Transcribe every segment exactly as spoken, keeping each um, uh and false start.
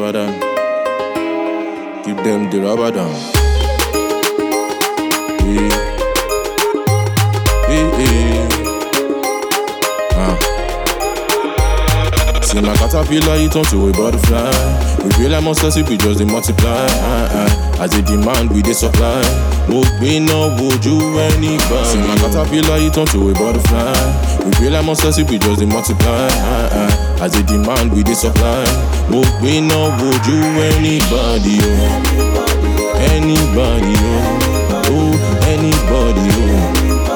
rubber down. Give them the rubber down. Hey, hey, hey. Ah. See my caterpillar, it turn to a butterfly. We feel like monsters if we just they multiply. Ah, ah. As a demand, we they supply. Would be no, would you anybody? See my caterpillar, it turn to a butterfly. We feel like monsters if we just they multiply. Ah, ah. As a demand, we they supply. Would be no, would you anybody? Oh, anybody? Oh, oh, anybody? Oh.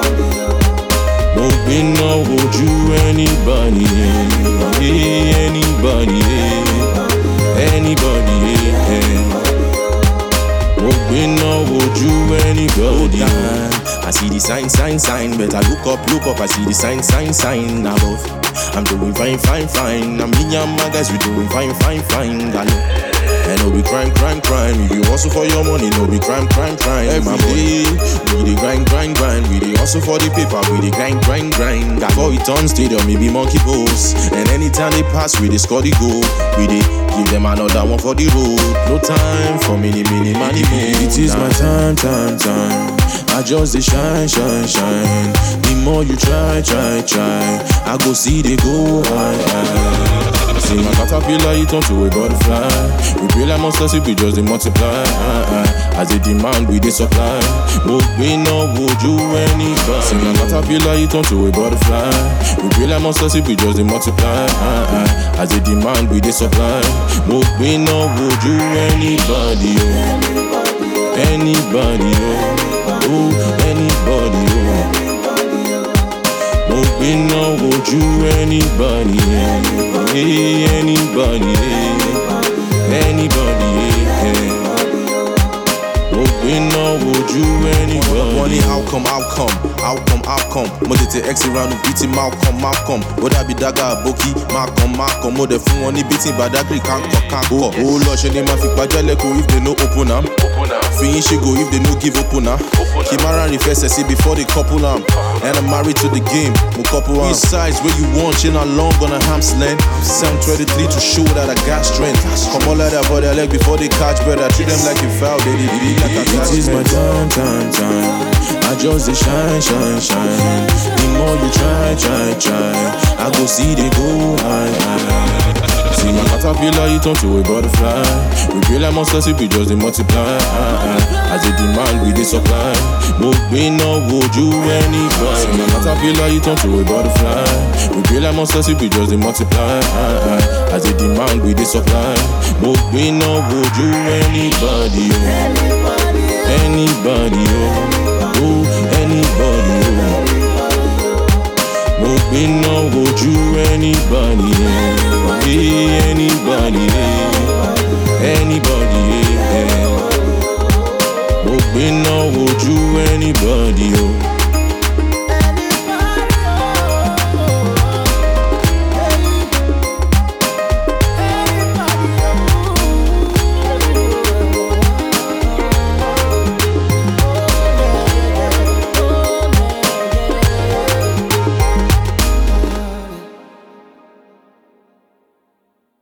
Would be no, would you anybody? Yeah, anybody? Yeah. Anybody? Yeah. Would be no, would you anybody? Yeah. I see the sign, sign, sign. Better look up, look up. I see the sign, sign, sign above. I'm doing fine, fine, fine. I'm in your guys, we doing fine, fine, fine. I know. And no be crime, crime, crime. If you hustle for your money, no be crime, crime, crime. Every day, we dey grind, grind, grind. We dey hustle for the paper, we dey grind, grind, grind. Before we turn stadium, we be monkey pose. And anytime they pass, we dey score the goal. We dey give them another one for the road. No time for mini, mini, money, money. It is my time, time, time. I just dey shine, shine, shine. The more you try, try, try, I go see they go high, high. See my caterpillar, it turn to a butterfly. We feel like monsters if we just they multiply. Uh, uh. As a demand, we they supply. Would we know, would you anybody? See my caterpillar, it turn to a butterfly. We feel like monsters if we just they multiply. Uh, uh. As a demand, we they supply. Would we know, would you anybody? Oh, anybody? Oh, oh, anybody? Oh. Would we know, would you anybody? Hey, anybody? Anybody? Yeah. Would we know, would you anybody? Money, outcome, outcome, outcome, outcome. Mode te X around beating Malcolm, Malcolm. Would I be Daga, Boki, Malcolm, Malcolm? Mode fun money beating Badagri, can't go, can't go. Oh, Lord, she name a fit Bajaleko if they no open up. Finish she go if they no give open up. Kimara refers see before they couple am. And I'm married to the game, mo couple am. Which size where you want, she not long on a hamstring. Sam twenty-three to show that I got strength. Come all like that body I leg before they catch better. Treat them like you foul, they did it like a It is my time, time, time. I just dey shine, shine, shine. The more you try, try, try, I go see they go high, high. See my caterpillar, it turn to a butterfly. We feel like monsters if we just they multiply. Uh, uh. As a demand, we they supply. Would we know, would you anybody? See my caterpillar, it turn to a butterfly. We feel like monsters if we just they multiply. Uh, uh. As a demand, we they supply. Would we know, would you anybody? Oh. Anybody? Oh, oh, anybody? Oh. Would we know, would you anybody? Yeah, anybody? Yeah. Anybody? Yeah. Would we know, would you anybody?